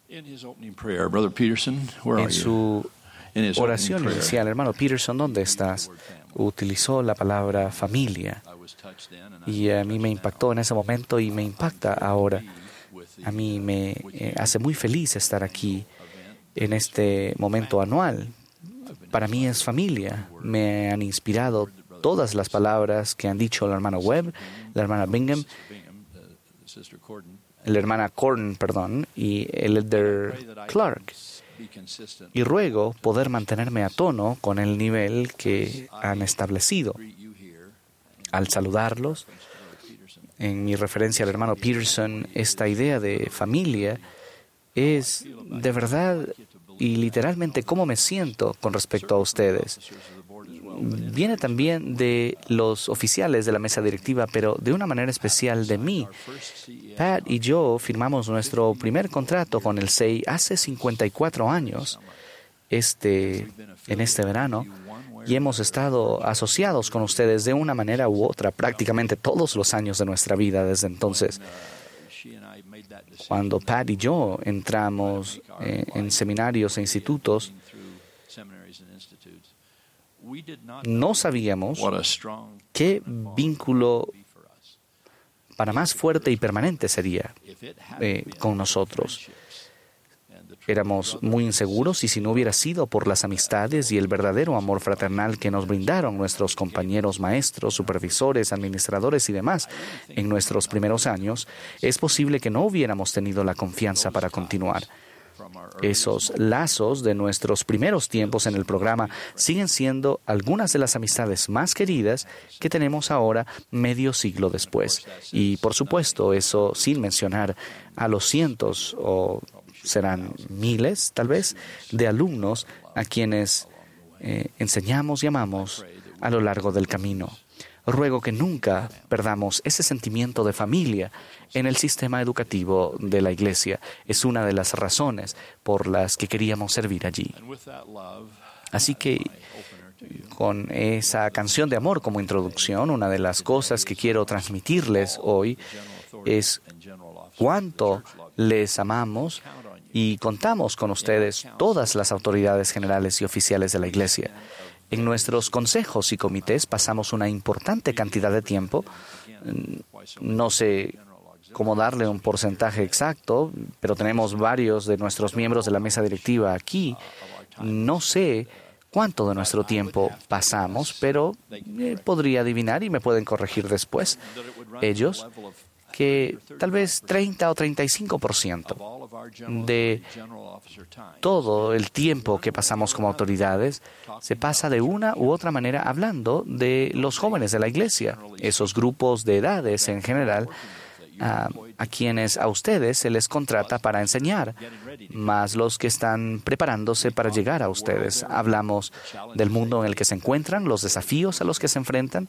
En su oración inicial, hermano Peterson, ¿dónde estás? Utilizó la palabra familia. Y a mí me impactó en ese momento y me impacta ahora. A mí me hace muy feliz estar aquí en este momento anual. Para mí es familia. Me han inspirado todas las palabras que han dicho la hermana Webb, la hermana Bingham, la hermana Corden, y el elder Clark. Y ruego poder mantenerme a tono con el nivel que han establecido. Al saludarlos, en mi referencia al hermano Peterson, esta idea de familia es de verdad y literalmente cómo me siento con respecto a ustedes. Viene también de los oficiales de la mesa directiva, pero de una manera especial de mí. Pat y yo firmamos nuestro primer contrato con el SEI hace 54 años, en este verano, y hemos estado asociados con ustedes de una manera u otra prácticamente todos los años de nuestra vida desde entonces. Cuando Pat y yo entramos en seminarios e institutos, no sabíamos qué vínculo para más fuerte y permanente sería con nosotros. Éramos muy inseguros y si no hubiera sido por las amistades y el verdadero amor fraternal que nos brindaron nuestros compañeros maestros, supervisores, administradores y demás en nuestros primeros años, es posible que no hubiéramos tenido la confianza para continuar. Esos lazos de nuestros primeros tiempos en el programa siguen siendo algunas de las amistades más queridas que tenemos ahora medio siglo después. Y por supuesto, eso sin mencionar a los cientos o serán miles, tal vez, de alumnos a quienes enseñamos y amamos a lo largo del camino. Ruego que nunca perdamos ese sentimiento de familia en el sistema educativo de la Iglesia. Es una de las razones por las que queríamos servir allí. Así que, con esa canción de amor como introducción, una de las cosas que quiero transmitirles hoy es cuánto les amamos y contamos con ustedes, todas las autoridades generales y oficiales de la Iglesia. En nuestros consejos y comités pasamos una importante cantidad de tiempo. No sé cómo darle un porcentaje exacto, pero tenemos varios de nuestros miembros de la mesa directiva aquí. No sé cuánto de nuestro tiempo pasamos, pero podría adivinar y me pueden corregir después. Ellos, que tal vez 30 o 35% de todo el tiempo que pasamos como autoridades se pasa de una u otra manera hablando de los jóvenes de la Iglesia, esos grupos de edades en general a quienes a ustedes se les contrata para enseñar, más los que están preparándose para llegar a ustedes. Hablamos del mundo en el que se encuentran, los desafíos a los que se enfrentan,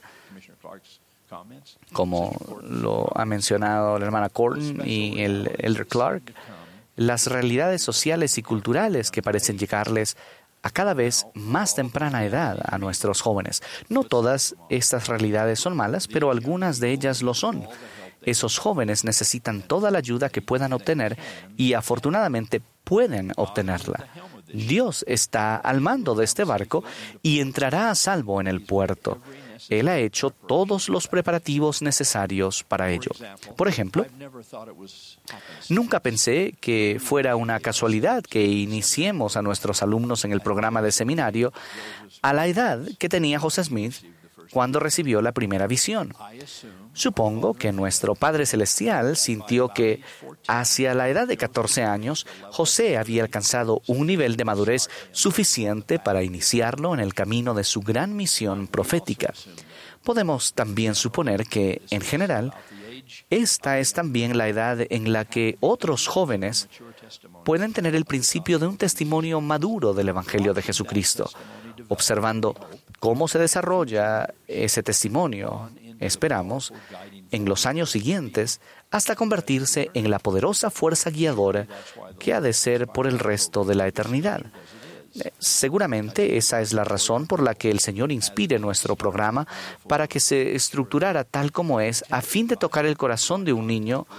como lo ha mencionado la hermana Corden y el elder Clark, las realidades sociales y culturales que parecen llegarles a cada vez más temprana edad a nuestros jóvenes. No todas estas realidades son malas, pero algunas de ellas lo son. Esos jóvenes necesitan toda la ayuda que puedan obtener y afortunadamente pueden obtenerla. Dios está al mando de este barco y entrará a salvo en el puerto. Él ha hecho todos los preparativos necesarios para ello. Por ejemplo, nunca pensé que fuera una casualidad que iniciemos a nuestros alumnos en el programa de seminario a la edad que tenía José Smith cuando recibió la primera visión. Supongo que nuestro Padre Celestial sintió que hacia la edad de 14 años, José había alcanzado un nivel de madurez suficiente para iniciarlo en el camino de su gran misión profética. Podemos también suponer que, en general, esta es también la edad en la que otros jóvenes pueden tener el principio de un testimonio maduro del Evangelio de Jesucristo, observando cómo se desarrolla ese testimonio, esperamos, en los años siguientes, hasta convertirse en la poderosa fuerza guiadora que ha de ser por el resto de la eternidad. Seguramente esa es la razón por la que el Señor inspire nuestro programa para que se estructurara tal como es, a fin de tocar el corazón de un niño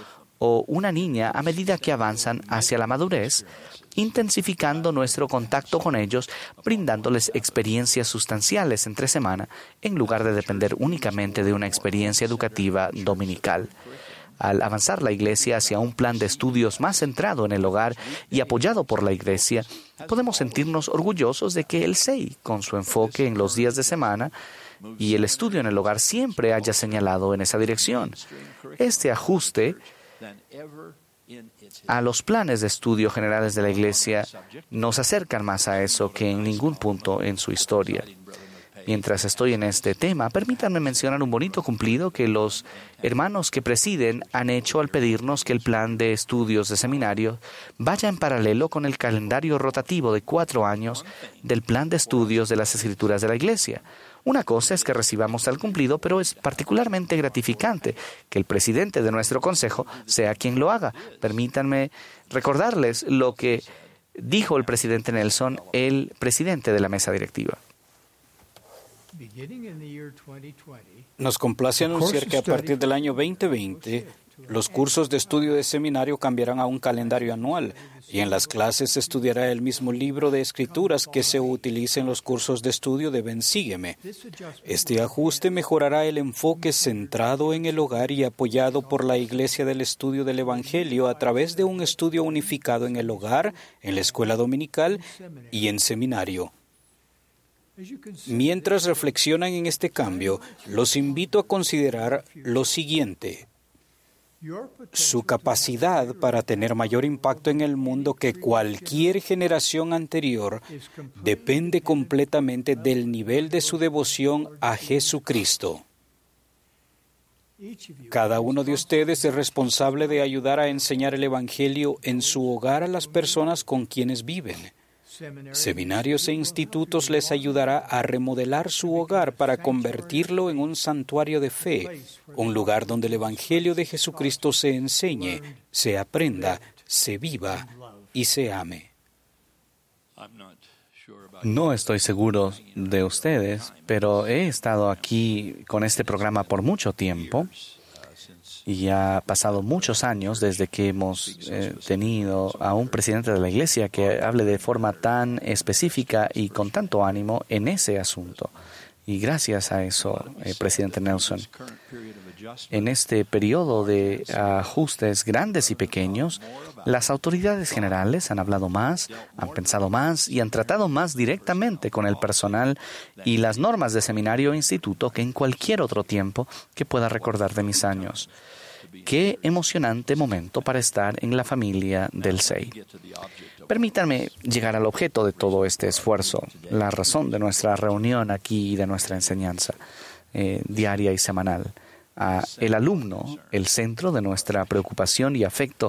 o una niña a medida que avanzan hacia la madurez, intensificando nuestro contacto con ellos, brindándoles experiencias sustanciales entre semana, en lugar de depender únicamente de una experiencia educativa dominical. Al avanzar la Iglesia hacia un plan de estudios más centrado en el hogar y apoyado por la Iglesia, podemos sentirnos orgullosos de que el SEI, con su enfoque en los días de semana y el estudio en el hogar, siempre haya señalado en esa dirección. Este ajuste a los planes de estudio generales de la Iglesia nos acercan más a eso que en ningún punto en su historia. Mientras estoy en este tema, permítanme mencionar un bonito cumplido que los hermanos que presiden han hecho al pedirnos que el plan de estudios de seminario vaya en paralelo con el calendario rotativo de 4 años del plan de estudios de las Escrituras de la Iglesia. Una cosa es que recibamos tal cumplido, pero es particularmente gratificante que el presidente de nuestro consejo sea quien lo haga. Permítanme recordarles lo que dijo el presidente Nelson, el presidente de la mesa directiva. Nos complace anunciar que a partir del año 2020, los cursos de estudio de seminario cambiarán a un calendario anual y en las clases se estudiará el mismo libro de escrituras que se utiliza en los cursos de estudio de Ven, Sígueme. Este ajuste mejorará el enfoque centrado en el hogar y apoyado por la Iglesia del Estudio del Evangelio a través de un estudio unificado en el hogar, en la escuela dominical y en seminario. Mientras reflexionan en este cambio, los invito a considerar lo siguiente. Su capacidad para tener mayor impacto en el mundo que cualquier generación anterior depende completamente del nivel de su devoción a Jesucristo. Cada uno de ustedes es responsable de ayudar a enseñar el Evangelio en su hogar a las personas con quienes viven. Seminarios e institutos les ayudará a remodelar su hogar para convertirlo en un santuario de fe, un lugar donde el Evangelio de Jesucristo se enseñe, se aprenda, se viva y se ame. No estoy seguro de ustedes, pero he estado aquí con este programa por mucho tiempo. Y ha pasado muchos años desde que hemos tenido a un presidente de la Iglesia que hable de forma tan específica y con tanto ánimo en ese asunto. Y gracias a eso, presidente Nelson, en este periodo de ajustes grandes y pequeños, las autoridades generales han hablado más, han pensado más y han tratado más directamente con el personal y las normas de seminario e instituto que en cualquier otro tiempo que pueda recordar de mis años. Qué emocionante momento para estar en la familia del SEI. Permítanme llegar al objeto de todo este esfuerzo, la razón de nuestra reunión aquí y de nuestra enseñanza diaria y semanal. El alumno, el centro de nuestra preocupación y afecto.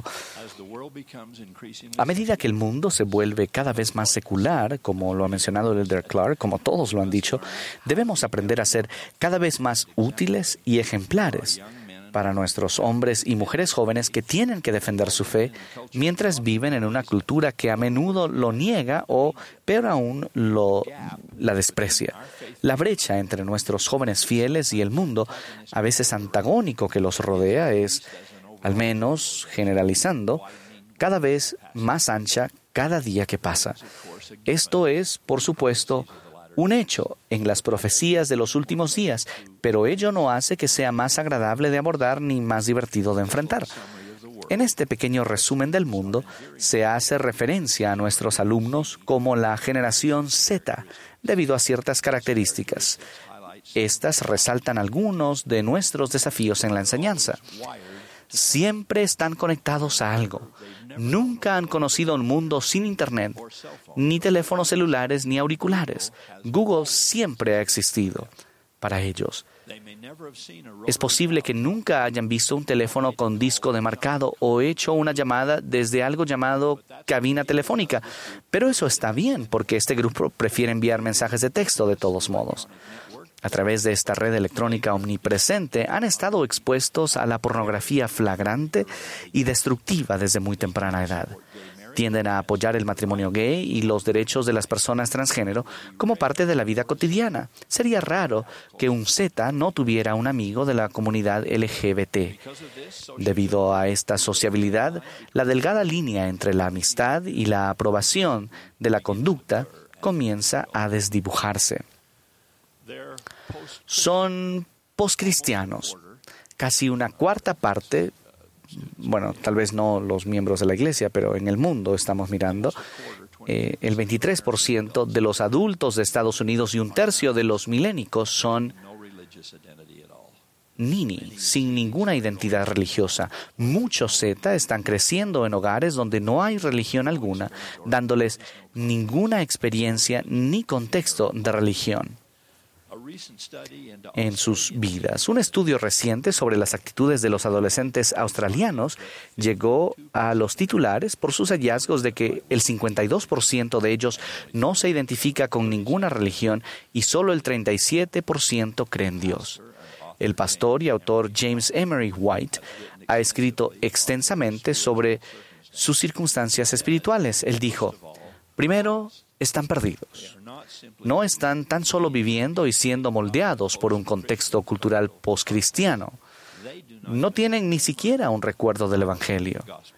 A medida que el mundo se vuelve cada vez más secular, como lo ha mencionado el Elder Clark, como todos lo han dicho, debemos aprender a ser cada vez más útiles y ejemplares para nuestros hombres y mujeres jóvenes que tienen que defender su fe mientras viven en una cultura que a menudo lo niega o, peor aún, la desprecia. La brecha entre nuestros jóvenes fieles y el mundo, a veces antagónico que los rodea, es, al menos generalizando, cada vez más ancha cada día que pasa. Esto es, por supuesto, un hecho en las profecías de los últimos días, pero ello no hace que sea más agradable de abordar ni más divertido de enfrentar. En este pequeño resumen del mundo se hace referencia a nuestros alumnos como la generación Z, debido a ciertas características. Estas resaltan algunos de nuestros desafíos en la enseñanza. Siempre están conectados a algo. Nunca han conocido un mundo sin Internet, ni teléfonos celulares ni auriculares. Google siempre ha existido para ellos. Es posible que nunca hayan visto un teléfono con disco demarcado o hecho una llamada desde algo llamado cabina telefónica, pero eso está bien porque este grupo prefiere enviar mensajes de texto de todos modos. A través de esta red electrónica omnipresente han estado expuestos a la pornografía flagrante y destructiva desde muy temprana edad. Tienden a apoyar el matrimonio gay y los derechos de las personas transgénero como parte de la vida cotidiana. Sería raro que un Z no tuviera un amigo de la comunidad LGBT. Debido a esta sociabilidad, la delgada línea entre la amistad y la aprobación de la conducta comienza a desdibujarse. Son poscristianos. Casi una cuarta parte, bueno, tal vez no los miembros de la iglesia, pero en el mundo estamos mirando, el 23% de los adultos de Estados Unidos y un tercio de los milénicos son Nini, sin ninguna identidad religiosa. Muchos Z están creciendo en hogares donde no hay religión alguna, dándoles ninguna experiencia ni contexto de religión en sus vidas. Un estudio reciente sobre las actitudes de los adolescentes australianos llegó a los titulares por sus hallazgos de que el 52% de ellos no se identifica con ninguna religión y solo el 37% cree en Dios. El pastor y autor James Emery White ha escrito extensamente sobre sus circunstancias espirituales. Él dijo: primero, están perdidos. No están tan solo viviendo y siendo moldeados por un contexto cultural postcristiano. No tienen ni siquiera un recuerdo del Evangelio.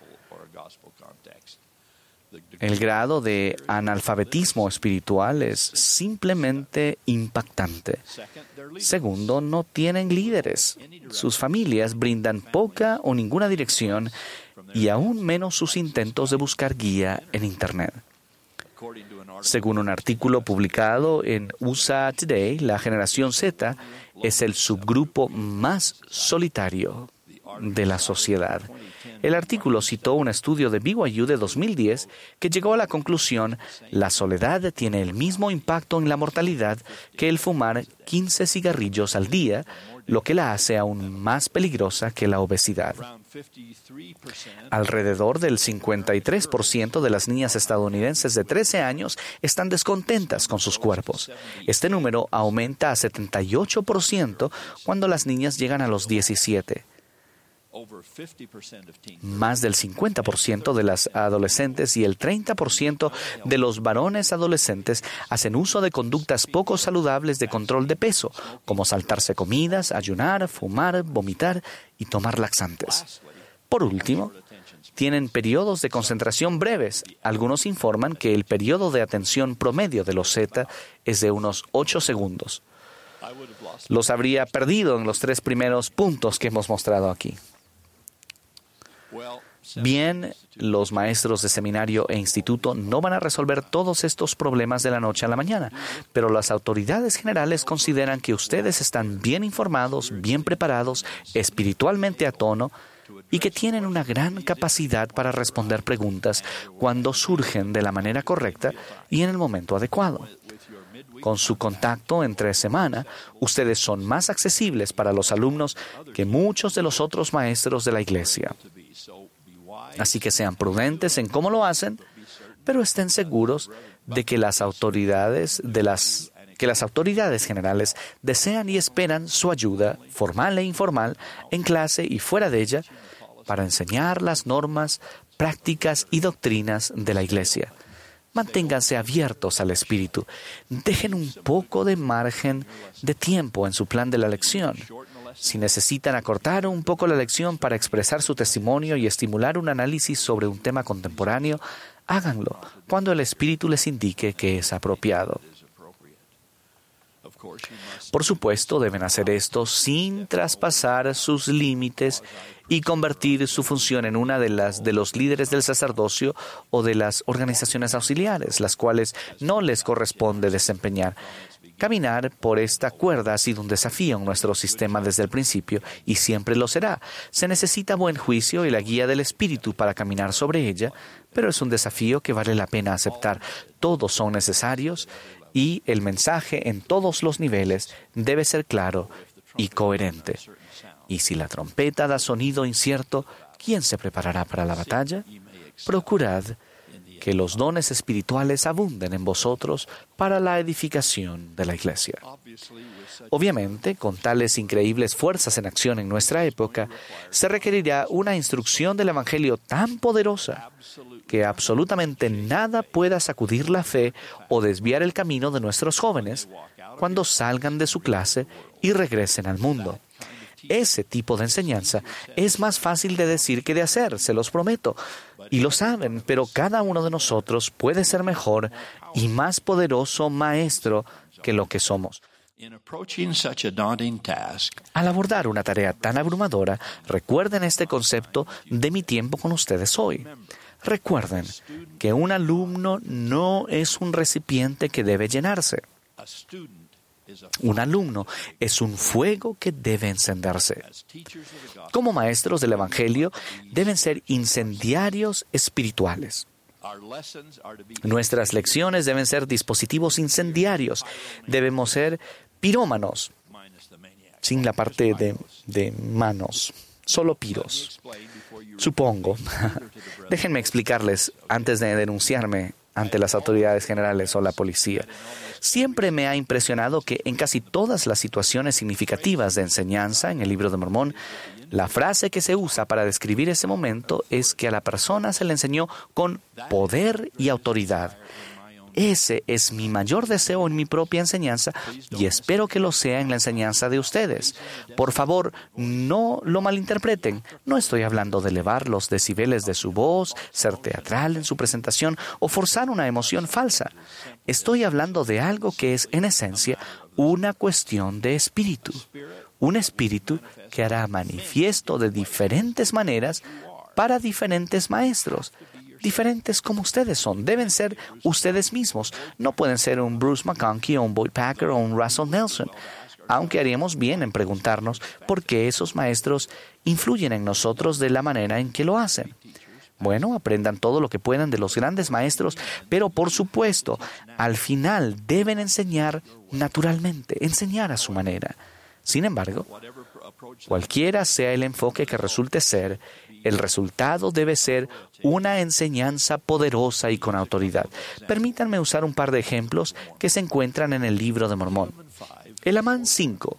El grado de analfabetismo espiritual es simplemente impactante. Segundo, no tienen líderes. Sus familias brindan poca o ninguna dirección y aún menos sus intentos de buscar guía en Internet. Según un artículo publicado en USA Today, la generación Z es el subgrupo más solitario de la sociedad. El artículo citó un estudio de BYU de 2010 que llegó a la conclusión: la soledad tiene el mismo impacto en la mortalidad que el fumar 15 cigarrillos al día, lo que la hace aún más peligrosa que la obesidad. Alrededor del 53% de las niñas estadounidenses de 13 años están descontentas con sus cuerpos. Este número aumenta a 78% cuando las niñas llegan a los 17. Más del 50% de las adolescentes y el 30% de los varones adolescentes hacen uso de conductas poco saludables de control de peso, como saltarse comidas, ayunar, fumar, vomitar y tomar laxantes. Por último, tienen periodos de concentración breves. Algunos informan que el periodo de atención promedio de los Z es de unos 8 segundos. Los habría perdido en los 3 primeros puntos que hemos mostrado aquí. Bien, los maestros de seminario e instituto no van a resolver todos estos problemas de la noche a la mañana, pero las autoridades generales consideran que ustedes están bien informados, bien preparados, espiritualmente a tono y que tienen una gran capacidad para responder preguntas cuando surgen de la manera correcta y en el momento adecuado. Con su contacto entre semana, ustedes son más accesibles para los alumnos que muchos de los otros maestros de la iglesia. Así que sean prudentes en cómo lo hacen, pero estén seguros de que las autoridades generales desean y esperan su ayuda, formal e informal, en clase y fuera de ella, para enseñar las normas, prácticas y doctrinas de la iglesia. Manténganse abiertos al Espíritu. Dejen un poco de margen de tiempo en su plan de la lección. Si necesitan acortar un poco la lección para expresar su testimonio y estimular un análisis sobre un tema contemporáneo, háganlo cuando el Espíritu les indique que es apropiado. Por supuesto, deben hacer esto sin traspasar sus límites y convertir su función en una de los líderes del sacerdocio o de las organizaciones auxiliares, las cuales no les corresponde desempeñar. Caminar por esta cuerda ha sido un desafío en nuestro sistema desde el principio y siempre lo será. Se necesita buen juicio y la guía del Espíritu para caminar sobre ella, pero es un desafío que vale la pena aceptar. Todos son necesarios y el mensaje en todos los niveles debe ser claro y coherente. Y si la trompeta da sonido incierto, ¿quién se preparará para la batalla? Procurad que los dones espirituales abunden en vosotros para la edificación de la iglesia. Obviamente, con tales increíbles fuerzas en acción en nuestra época, se requerirá una instrucción del Evangelio tan poderosa que absolutamente nada pueda sacudir la fe o desviar el camino de nuestros jóvenes cuando salgan de su clase y regresen al mundo. Ese tipo de enseñanza es más fácil de decir que de hacer, se los prometo. Y lo saben, pero cada uno de nosotros puede ser mejor y más poderoso maestro que lo que somos. Al abordar una tarea tan abrumadora, recuerden este concepto de mi tiempo con ustedes hoy. Recuerden que un alumno no es un recipiente que debe llenarse. Un alumno es un fuego que debe encenderse. Como maestros del Evangelio, deben ser incendiarios espirituales. Nuestras lecciones deben ser dispositivos incendiarios. Debemos ser pirómanos, sin la parte de manos, solo piros. Supongo. Déjenme explicarles antes de denunciarme ante las autoridades generales o la policía. Siempre me ha impresionado que en casi todas las situaciones significativas de enseñanza en el Libro de Mormón, la frase que se usa para describir ese momento es que a la persona se le enseñó con poder y autoridad. Ese es mi mayor deseo en mi propia enseñanza y espero que lo sea en la enseñanza de ustedes. Por favor, no lo malinterpreten. No estoy hablando de elevar los decibeles de su voz, ser teatral en su presentación o forzar una emoción falsa. Estoy hablando de algo que es, en esencia, una cuestión de espíritu. Un espíritu que hará manifiesto de diferentes maneras para diferentes maestros. Diferentes como ustedes son. Deben ser ustedes mismos. No pueden ser un Bruce McConkie o un Boyd Packer o un Russell Nelson. Aunque haríamos bien en preguntarnos por qué esos maestros influyen en nosotros de la manera en que lo hacen. Bueno, aprendan todo lo que puedan de los grandes maestros, pero por supuesto, al final deben enseñar naturalmente, enseñar a su manera. Sin embargo, cualquiera sea el enfoque que resulte ser, el resultado debe ser una enseñanza poderosa y con autoridad. Permítanme usar un par de ejemplos que se encuentran en el Libro de Mormón. El Amán 5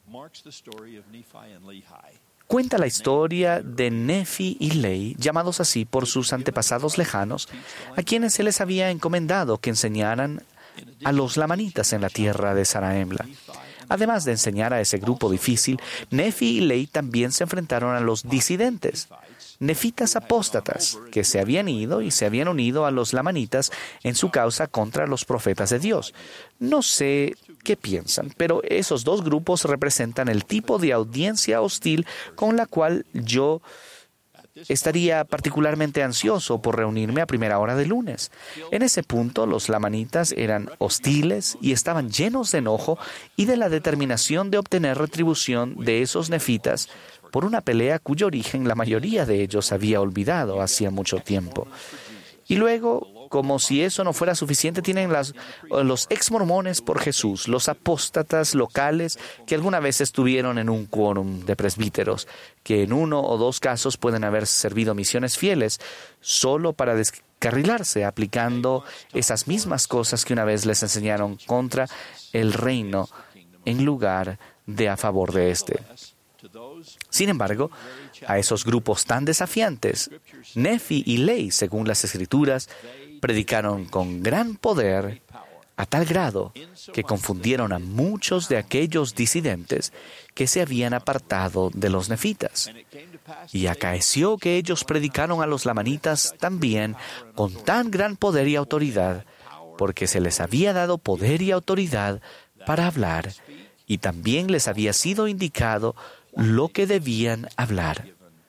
cuenta la historia de Nefi y Lehi, llamados así por sus antepasados lejanos, a quienes se les había encomendado que enseñaran a los lamanitas en la tierra de Zarahemla. Además de enseñar a ese grupo difícil, Nefi y Lehi también se enfrentaron a los disidentes, nefitas apóstatas, que se habían ido y se habían unido a los lamanitas en su causa contra los profetas de Dios. No sé qué piensan, pero esos dos grupos representan el tipo de audiencia hostil con la cual yo estaría particularmente ansioso por reunirme a primera hora de lunes. En ese punto, los lamanitas eran hostiles y estaban llenos de enojo y de la determinación de obtener retribución de esos nefitas por una pelea cuyo origen la mayoría de ellos había olvidado hacía mucho tiempo. Y luego, como si eso no fuera suficiente, tienen los ex-mormones por Jesús, los apóstatas locales que alguna vez estuvieron en un quórum de presbíteros, que en uno o dos casos pueden haber servido misiones fieles, solo para descarrilarse, aplicando esas mismas cosas que una vez les enseñaron contra el reino en lugar de a favor de éste. Sin embargo, a esos grupos tan desafiantes, Nefi y Lehi, según las Escrituras, predicaron con gran poder a tal grado que confundieron a muchos de aquellos disidentes que se habían apartado de los nefitas. Y acaeció que ellos predicaron a los lamanitas también con tan gran poder y autoridad, porque se les había dado poder y autoridad para hablar, y también les había sido indicado lo que debían hablar.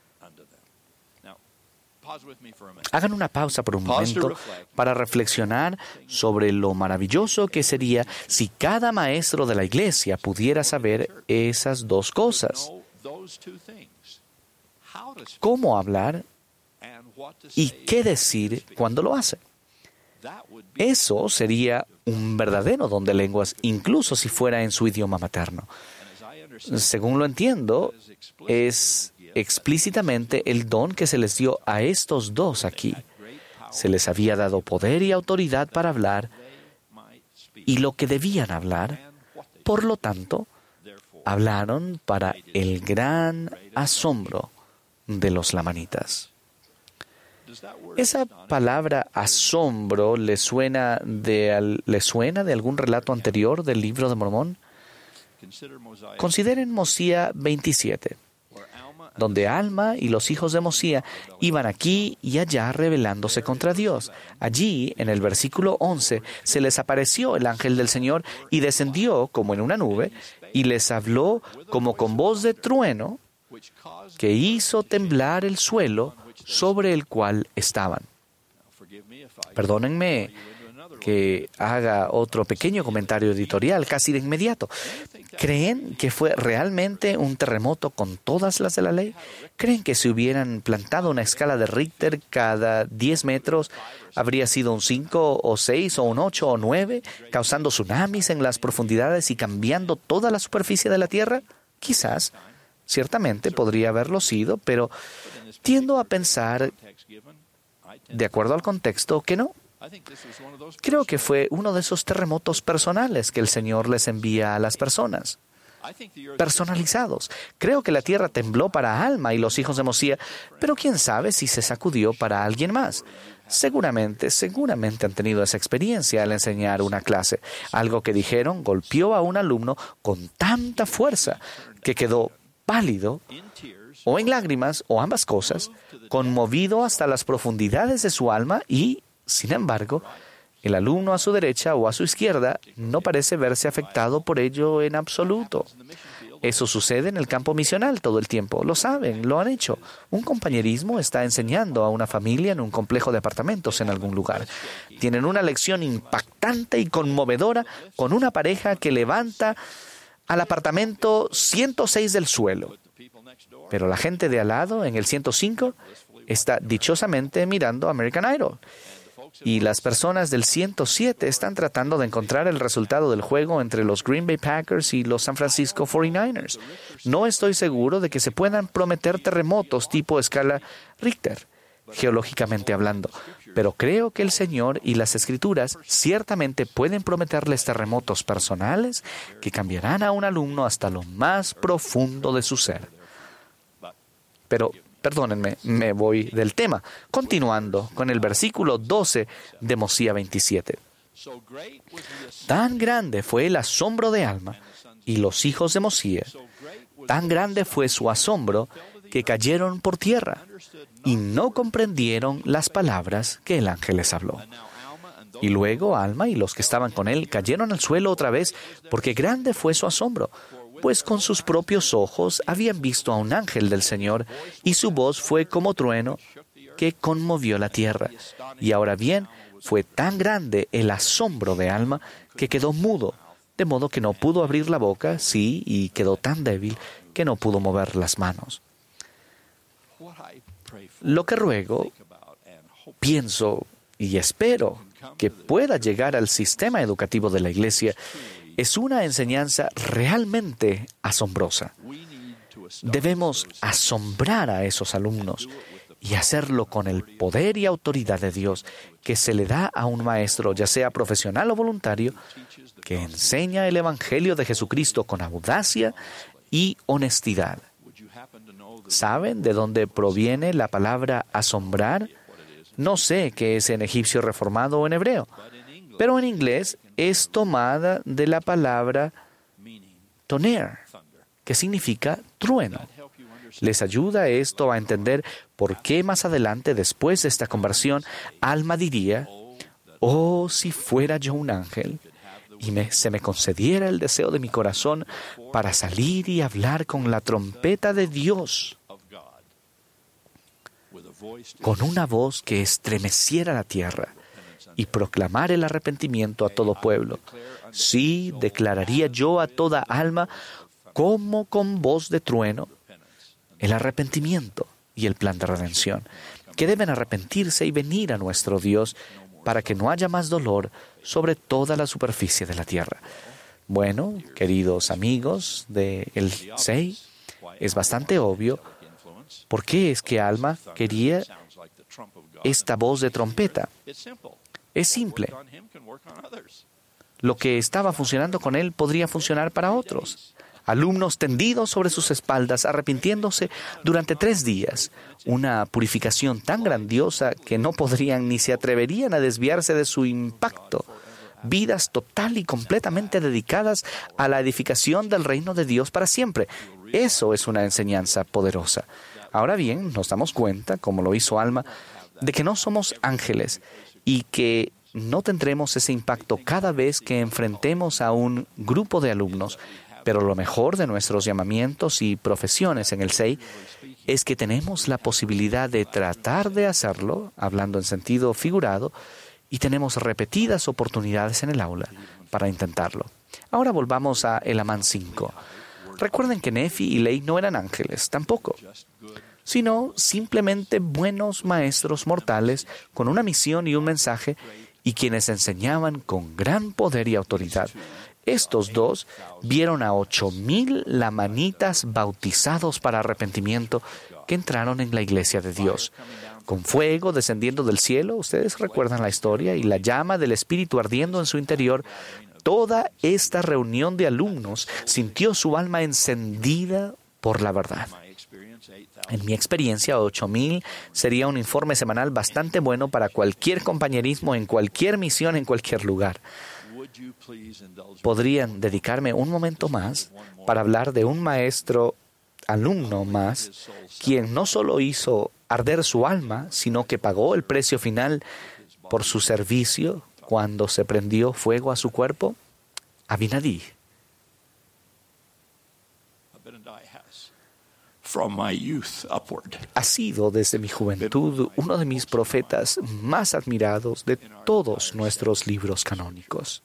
Hagan una pausa por un momento para reflexionar sobre lo maravilloso que sería si cada maestro de la iglesia pudiera saber esas dos cosas. ¿Cómo hablar y qué decir cuando lo hace? Eso sería un verdadero don de lenguas, incluso si fuera en su idioma materno. Según lo entiendo, es explícitamente el don que se les dio a estos dos aquí. Se les había dado poder y autoridad para hablar y lo que debían hablar. Por lo tanto, hablaron para el gran asombro de los lamanitas. ¿Esa palabra asombro le suena de algún relato anterior del libro de Mormón? Consideren Mosía 27, donde Alma y los hijos de Mosía iban aquí y allá rebelándose contra Dios. Allí, en el versículo 11, se les apareció el ángel del Señor y descendió como en una nube y les habló como con voz de trueno que hizo temblar el suelo sobre el cual estaban. Perdónenme que haga otro pequeño comentario editorial casi de inmediato. ¿Creen que fue realmente un terremoto con todas las de la ley? ¿Creen que si hubieran plantado una escala de Richter cada 10 metros, habría sido un 5 o 6 o un 8 o 9, causando tsunamis en las profundidades y cambiando toda la superficie de la Tierra? Quizás, ciertamente podría haberlo sido, pero tiendo a pensar, de acuerdo al contexto, que no. Creo que fue uno de esos terremotos personales que el Señor les envía a las personas. Personalizados. Creo que la tierra tembló para Alma y los hijos de Mosía, pero quién sabe si se sacudió para alguien más. Seguramente han tenido esa experiencia al enseñar una clase. Algo que dijeron golpeó a un alumno con tanta fuerza que quedó pálido, o en lágrimas, o ambas cosas, conmovido hasta las profundidades de su alma y, sin embargo, el alumno a su derecha o a su izquierda no parece verse afectado por ello en absoluto. Eso sucede en el campo misional todo el tiempo. Lo saben, lo han hecho. Un compañerismo está enseñando a una familia en un complejo de apartamentos en algún lugar. Tienen una lección impactante y conmovedora con una pareja que levanta al apartamento 106 del suelo. Pero la gente de al lado, en el 105, está dichosamente mirando American Idol. Y las personas del 107 están tratando de encontrar el resultado del juego entre los Green Bay Packers y los San Francisco 49ers. No estoy seguro de que se puedan prometer terremotos tipo escala Richter, geológicamente hablando, pero creo que el Señor y las Escrituras ciertamente pueden prometerles terremotos personales que cambiarán a un alumno hasta lo más profundo de su ser. Pero perdónenme, me voy del tema. Continuando con el versículo 12 de Mosía 27. Tan grande fue el asombro de Alma y los hijos de Mosía, tan grande fue su asombro que cayeron por tierra y no comprendieron las palabras que el ángel les habló. Y luego Alma y los que estaban con él cayeron al suelo otra vez porque grande fue su asombro, pues con sus propios ojos habían visto a un ángel del Señor, y su voz fue como trueno que conmovió la tierra. Y ahora bien, fue tan grande el asombro de Alma que quedó mudo, de modo que no pudo abrir la boca, sí, y quedó tan débil que no pudo mover las manos. Lo que ruego, pienso y espero que pueda llegar al sistema educativo de la Iglesia es una enseñanza realmente asombrosa. Debemos asombrar a esos alumnos y hacerlo con el poder y autoridad de Dios que se le da a un maestro, ya sea profesional o voluntario, que enseña el Evangelio de Jesucristo con audacia y honestidad. ¿Saben de dónde proviene la palabra asombrar? No sé qué es en egipcio reformado o en hebreo, pero en inglés es tomada de la palabra toner, que significa trueno. Les ayuda esto a entender por qué más adelante, después de esta conversión, Alma diría: «Oh, si fuera yo un ángel, y se me concediera el deseo de mi corazón para salir y hablar con la trompeta de Dios, con una voz que estremeciera la tierra, y proclamar el arrepentimiento a todo pueblo. Sí, declararía yo a toda alma, como con voz de trueno, el arrepentimiento y el plan de redención, que deben arrepentirse y venir a nuestro Dios para que no haya más dolor sobre toda la superficie de la tierra». Bueno, queridos amigos del SEI, es bastante obvio por qué es que Alma quería esta voz de trompeta? Es simple. Lo que estaba funcionando con él podría funcionar para otros. Alumnos tendidos sobre sus espaldas, arrepintiéndose durante 3 días. Una purificación tan grandiosa que no podrían ni se atreverían a desviarse de su impacto. Vidas total y completamente dedicadas a la edificación del reino de Dios para siempre. Eso es una enseñanza poderosa. Ahora bien, nos damos cuenta, como lo hizo Alma, de que no somos ángeles y que no tendremos ese impacto cada vez que enfrentemos a un grupo de alumnos. Pero lo mejor de nuestros llamamientos y profesiones en el SEI es que tenemos la posibilidad de tratar de hacerlo, hablando en sentido figurado, y tenemos repetidas oportunidades en el aula para intentarlo. Ahora volvamos a Elamán 5. Recuerden que Nefi y Lei no eran ángeles, tampoco, sino simplemente buenos maestros mortales con una misión y un mensaje, y quienes enseñaban con gran poder y autoridad. Estos 2 vieron a 8,000 lamanitas bautizados para arrepentimiento que entraron en la iglesia de Dios. Con fuego descendiendo del cielo, ustedes recuerdan la historia, y la llama del Espíritu ardiendo en su interior, toda esta reunión de alumnos sintió su alma encendida por la verdad. En mi experiencia, 8,000 sería un informe semanal bastante bueno para cualquier compañerismo, en cualquier misión, en cualquier lugar. ¿Podrían dedicarme un momento más para hablar de un maestro alumno más, quien no solo hizo arder su alma, sino que pagó el precio final por su servicio cuando se prendió fuego a su cuerpo? Abinadí. Ha sido desde mi juventud uno de mis profetas más admirados de todos nuestros libros canónicos.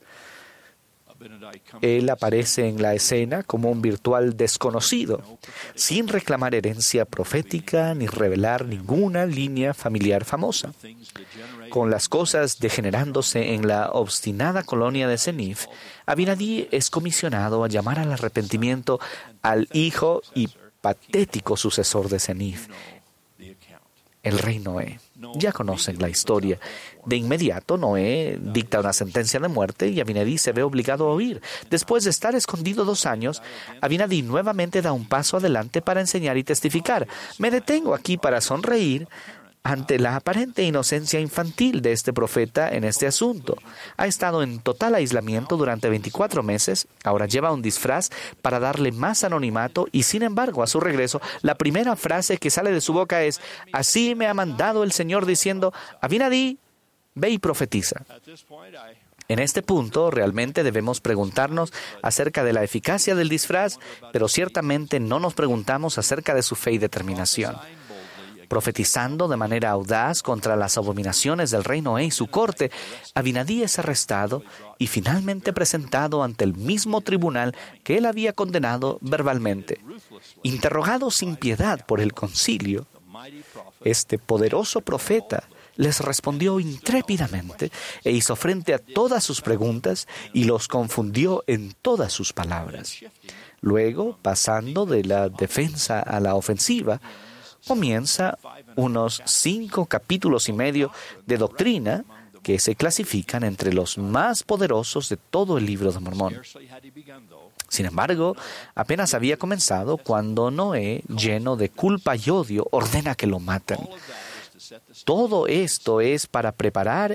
Él aparece en la escena como un virtual desconocido, sin reclamar herencia profética ni revelar ninguna línea familiar famosa. Con las cosas degenerándose en la obstinada colonia de Senif, Abinadí es comisionado a llamar al arrepentimiento al hijo y patético sucesor de Senif, el rey Noé. Ya conocen la historia. De inmediato, Noé dicta una sentencia de muerte y Abinadí se ve obligado a huir. Después de estar escondido 2 años, Abinadí nuevamente da un paso adelante para enseñar y testificar. Me detengo aquí para sonreír ante la aparente inocencia infantil de este profeta en este asunto. Ha estado en total aislamiento durante 24 meses, ahora lleva un disfraz para darle más anonimato y, sin embargo, a su regreso, la primera frase que sale de su boca es: «Así me ha mandado el Señor diciendo, Abinadí, ve y profetiza». En este punto, realmente debemos preguntarnos acerca de la eficacia del disfraz, pero ciertamente no nos preguntamos acerca de su fe y determinación. Profetizando de manera audaz contra las abominaciones del rey Noé y su corte, Abinadí es arrestado y finalmente presentado ante el mismo tribunal que él había condenado verbalmente. Interrogado sin piedad por el concilio, este poderoso profeta les respondió intrépidamente e hizo frente a todas sus preguntas y los confundió en todas sus palabras. Luego, pasando de la defensa a la ofensiva, comienza unos 5 capítulos y medio de doctrina que se clasifican entre los más poderosos de todo el libro de Mormón. Sin embargo, apenas había comenzado cuando Noé, lleno de culpa y odio, ordena que lo maten. Todo esto es para preparar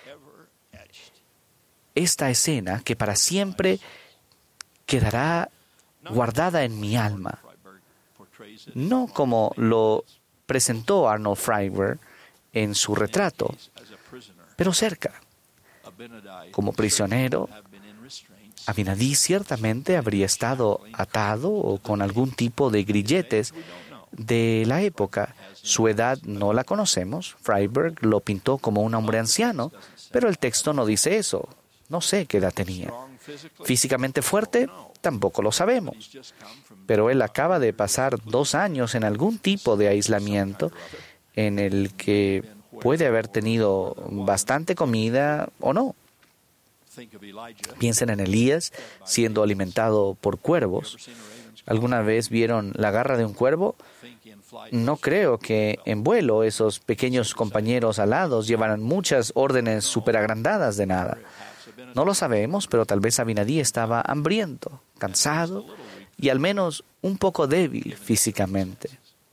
esta escena que para siempre quedará guardada en mi alma. No como lo presentó Arnold Freiberg en su retrato, pero cerca. Como prisionero, Abinadí ciertamente habría estado atado o con algún tipo de grilletes de la época. Su edad no la conocemos. Freiberg lo pintó como un hombre anciano, pero el texto no dice eso. No sé qué edad tenía. Físicamente fuerte, tampoco lo sabemos. Pero él acaba de pasar 2 años en algún tipo de aislamiento en el que puede haber tenido bastante comida o no. Piensen en Elías siendo alimentado por cuervos. ¿Alguna vez vieron la garra de un cuervo? No creo que en vuelo esos pequeños compañeros alados llevaran muchas órdenes superagrandadas de nada. No lo sabemos, pero tal vez Abinadí estaba hambriento, cansado y al menos un poco débil físicamente.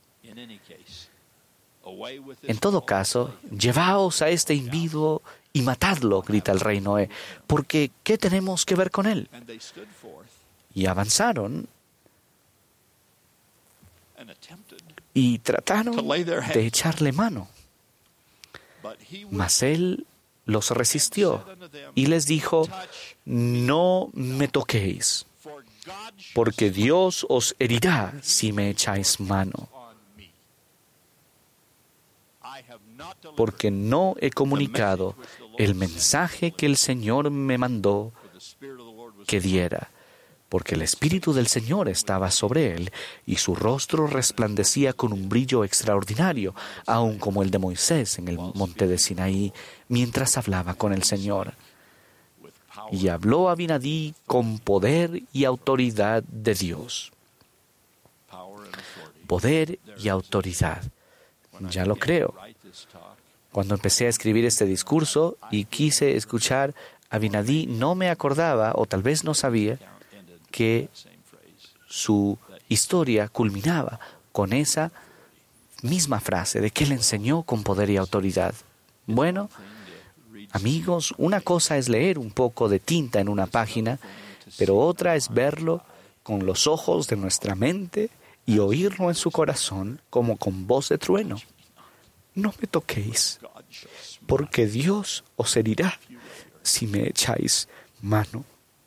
En todo caso, llevaos a este individuo y matadlo, grita el rey Noé, porque ¿qué tenemos que ver con él? Y avanzaron y trataron de echarle mano. Mas él los resistió y les dijo: no me toquéis, porque Dios os herirá si me echáis mano. Porque no he comunicado el mensaje que el Señor me mandó que diera, porque el Espíritu del Señor estaba sobre él, y su rostro resplandecía con un brillo extraordinario, aun como el de Moisés en el monte de Sinaí, mientras hablaba con el Señor. Y habló Abinadí con poder y autoridad de Dios. Poder y autoridad. Ya lo creo. Cuando empecé a escribir este discurso y quise escuchar Abinadí, no me acordaba, o tal vez no sabía, que su historia culminaba con esa misma frase de que él enseñó con poder y autoridad. Bueno, amigos, una cosa es leer un poco de tinta en una página, pero otra es verlo con los ojos de nuestra mente y oírlo en su corazón como con voz de trueno. No me toquéis, porque Dios os herirá si me echáis mano.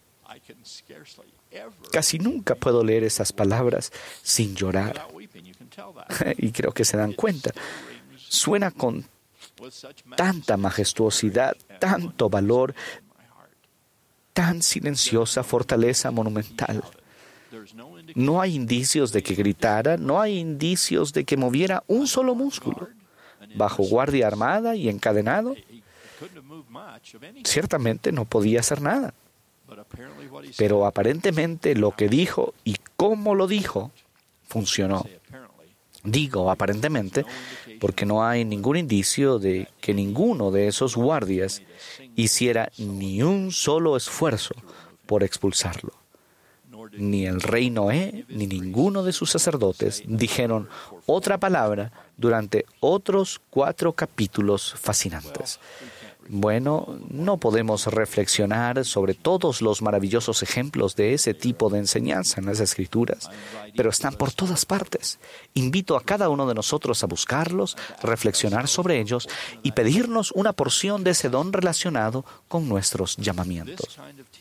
Casi nunca puedo leer esas palabras sin llorar. Y creo que se dan cuenta. Suena con tanta majestuosidad, tanto valor, tan silenciosa fortaleza monumental. No hay indicios de que gritara, no hay indicios de que moviera un solo músculo. Bajo guardia armada y encadenado, ciertamente no podía hacer nada. Pero aparentemente lo que dijo y cómo lo dijo funcionó. Digo aparentemente porque no hay ningún indicio de que ninguno de esos guardias hiciera ni un solo esfuerzo por expulsarlo. Ni el rey Noé ni ninguno de sus sacerdotes dijeron otra palabra durante otros 4 capítulos fascinantes. Bueno, no podemos reflexionar sobre todos los maravillosos ejemplos de ese tipo de enseñanza en las Escrituras, pero están por todas partes. Invito a cada uno de nosotros a buscarlos, reflexionar sobre ellos y pedirnos una porción de ese don relacionado con nuestros llamamientos.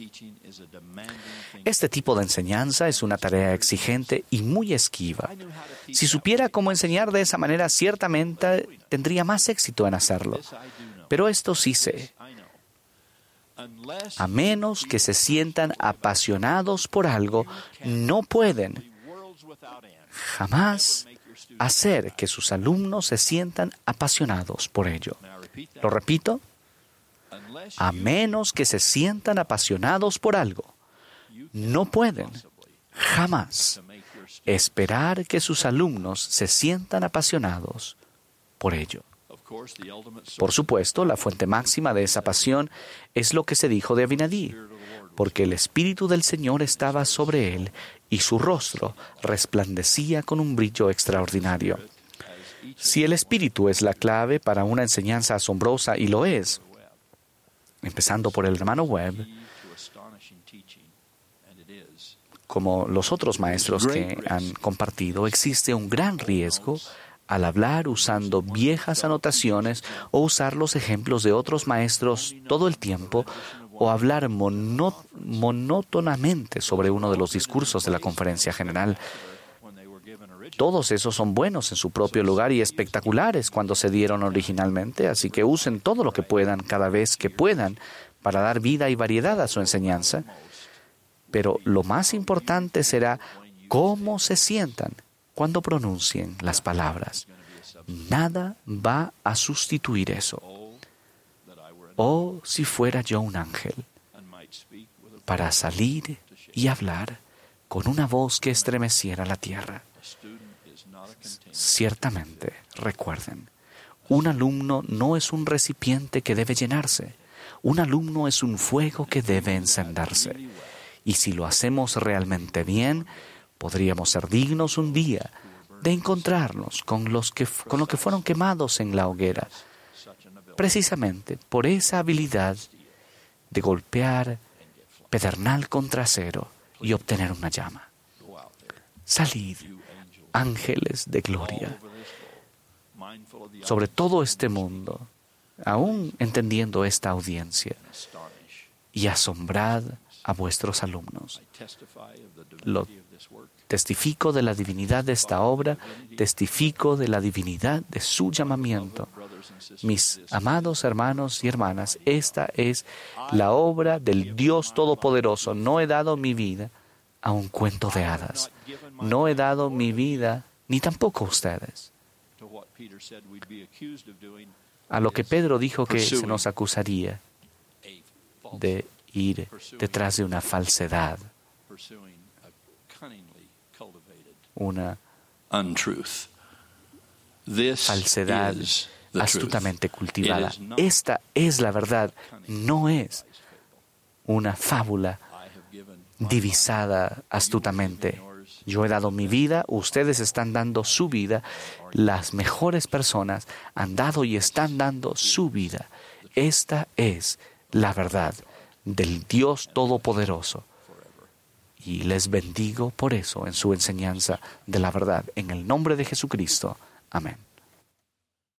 Este tipo de enseñanza es una tarea exigente y muy esquiva. Si supiera cómo enseñar de esa manera, ciertamente tendría más éxito en hacerlo. Pero esto sí sé. A menos que se sientan apasionados por algo, no pueden jamás hacer que sus alumnos se sientan apasionados por ello. Lo repito, a menos que se sientan apasionados por algo, no pueden jamás esperar que sus alumnos se sientan apasionados por ello. Por supuesto, la fuente máxima de esa pasión es lo que se dijo de Abinadí, porque el Espíritu del Señor estaba sobre él y su rostro resplandecía con un brillo extraordinario. Si el Espíritu es la clave para una enseñanza asombrosa, y lo es, empezando por el hermano Webb, como los otros maestros que han compartido, existe un gran riesgo al hablar usando viejas anotaciones o usar los ejemplos de otros maestros todo el tiempo o hablar monótonamente sobre uno de los discursos de la conferencia general. Todos esos son buenos en su propio lugar y espectaculares cuando se dieron originalmente, así que usen todo lo que puedan cada vez que puedan para dar vida y variedad a su enseñanza. Pero lo más importante será cómo se sientan cuando pronuncien las palabras. Nada va a sustituir eso. Oh, si fuera yo un ángel, para salir y hablar con una voz que estremeciera la tierra. Ciertamente, recuerden, un alumno no es un recipiente que debe llenarse. Un alumno es un fuego que debe encenderse. Y si lo hacemos realmente bien, podríamos ser dignos un día de encontrarnos con los que fueron quemados en la hoguera, precisamente por esa habilidad de golpear pedernal contra acero y obtener una llama. Salid, ángeles de gloria, sobre todo este mundo, aún entendiendo esta audiencia, y asombrad a vuestros alumnos. Testifico de la divinidad de esta obra, testifico de la divinidad de su llamamiento. Mis amados hermanos y hermanas, esta es la obra del Dios Todopoderoso. No he dado mi vida a un cuento de hadas. No he dado mi vida, ni tampoco ustedes, a lo que Pedro dijo que se nos acusaría de ir detrás de una falsedad, una falsedad astutamente cultivada. Esta es la verdad, no es una fábula divisada astutamente. Yo he dado mi vida, ustedes están dando su vida, las mejores personas han dado y están dando su vida. Esta es la verdad del Dios Todopoderoso. Y les bendigo por eso en su enseñanza de la verdad. En el nombre de Jesucristo. Amén.